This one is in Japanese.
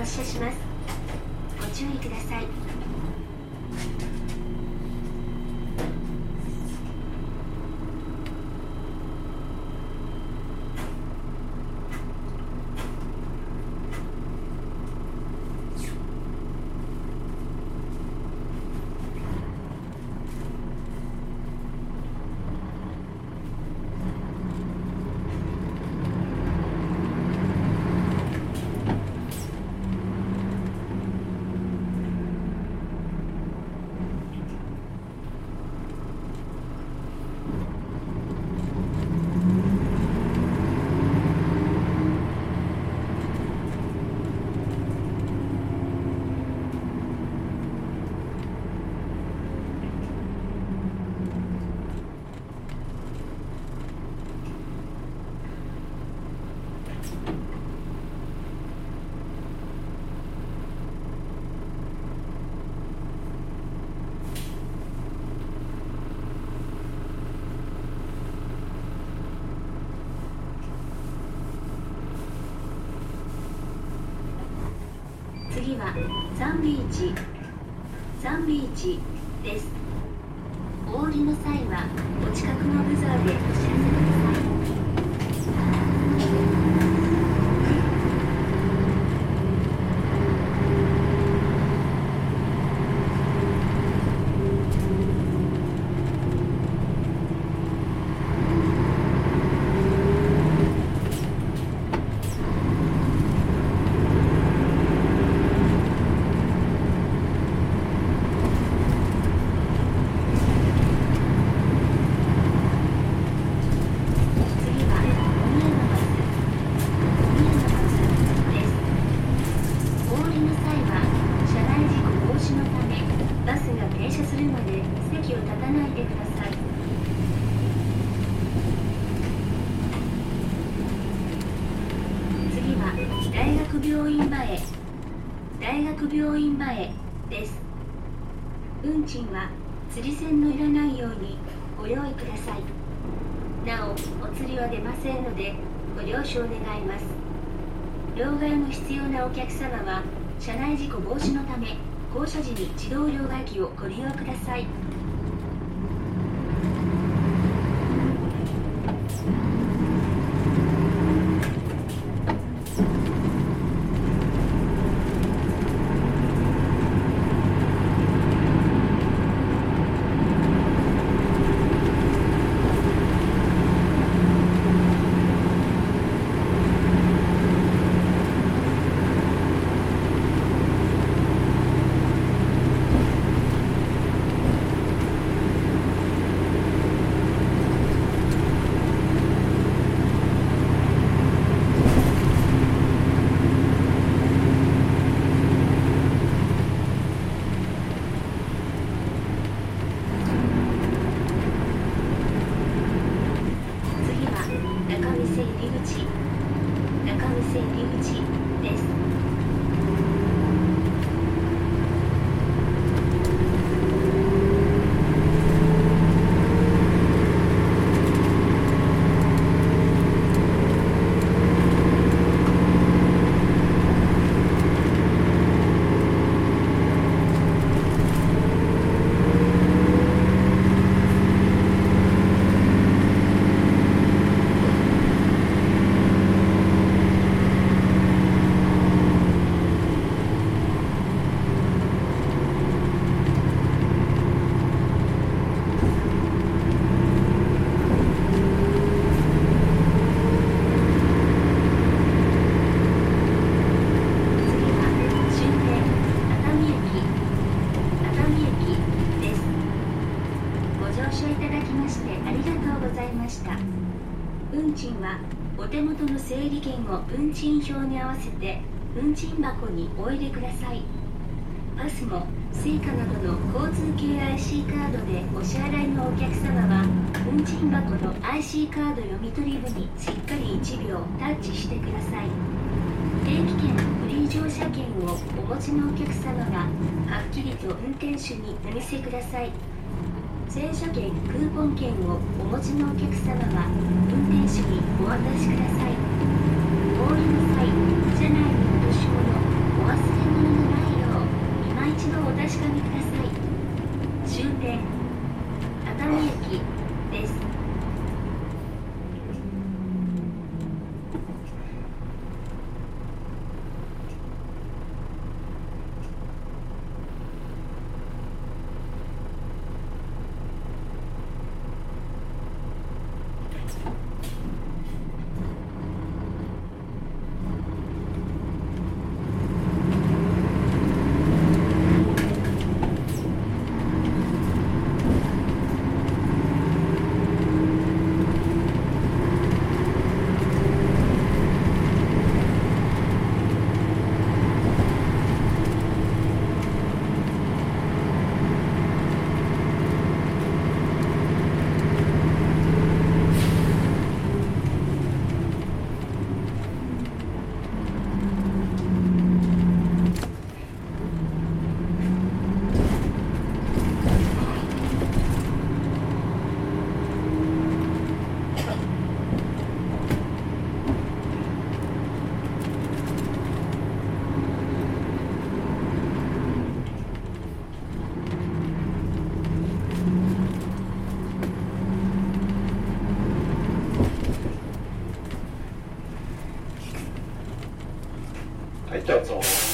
発車します。ご注意ください。次はサンビーチです。お降りの際はお近くのブザーでお知らせください。大学病院前です。運賃は釣り銭のいらないようにご用意ください。なお、お釣りは出ませんのでご了承願います。両替の必要なお客様は車内事故防止のため降車時に自動両替機をご利用ください。運賃はお手元の整理券を運賃表に合わせて運賃箱にお入れください。パスも Suica などの交通系 IC カードでお支払いのお客様は運賃箱の IC カード読み取り部にしっかり1秒タッチしてください。定期券フリー乗車券をお持ちのお客様ははっきりと運転手にお見せください。乘車券クーポン券をお持ちのお客様は運転手にお渡しください。お降りの際、車内に落とし物、お忘ったやつを